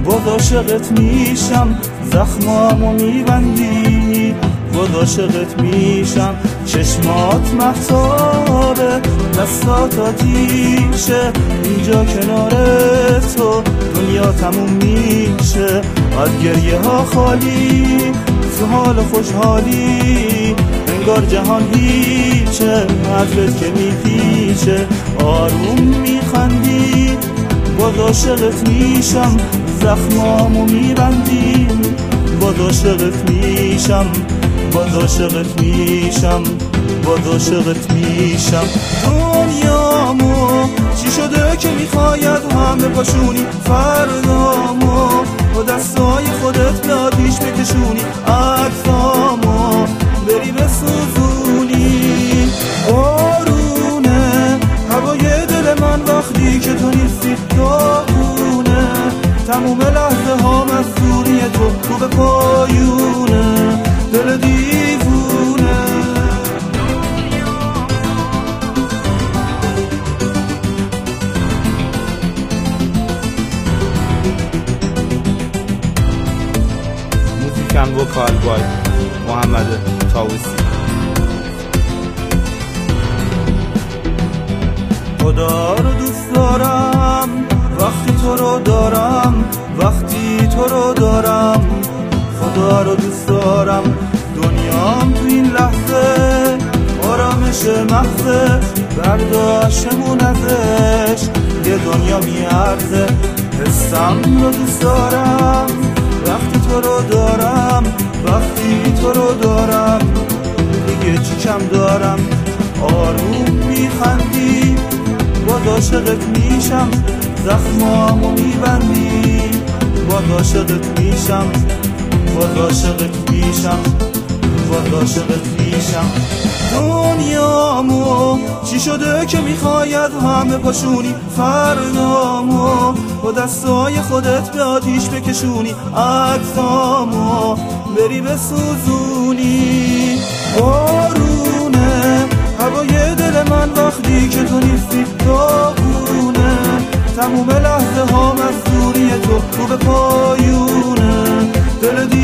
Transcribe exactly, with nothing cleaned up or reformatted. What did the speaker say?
باز عاشقت میشم، زخمامو میبندی. باز عاشقت میشم، چشمات مهتابه، دستات آتیشه. اینجا کنار تو دنیا تموم میشه، از گریه ها خالی، تو حال خوشحالی، انگار جهان هیچه. عطرت که میپیچه، آروم میخندی. باز عاشقت میشم، زخمامو میبندی. باز عاشقت میشم، باز عاشقت میشم، باز عاشقت میشم. دنیامو چی شده که میخواید همه پاشونی فردامو، با دستای خودت به آتیش بکشونی، عکسامو بری بسوزونی. بارونه هوای دل من وقتی که تو نیستی، داغونه تموم لحظه ها مستوری تو، تو به پایونه دل دیوونه. موزیکن وکال بای محمد طاووسی. خدا رو دوست دارم وقتی تو رو دارم، وقتی تو رو دارم. خدا رو دوست دارم، دنیام تو این لحظه آرامش محضه، برداشتمون ازش یه دنیا میارزه. حسم رو دوست دارم وقتی تو رو دارم، وقتی تو رو دارم. دیگه چی کم دارم، آروم میخندی. باز عاشقت میشم، زخمامو میبندی. باز عاشقت میشم، باز عاشقت میشم، باز عاشقت میشم. دنیامو چی شده که میخواید همه پاشونی فردامو، با دستای خودت به آتیش بکشونی، عکسامو بری بسوزونی. بارونه هوای دل من وقتی که تو نیستی، داغونه تموم لحظه ها مستوری تو، تو به پایونه دل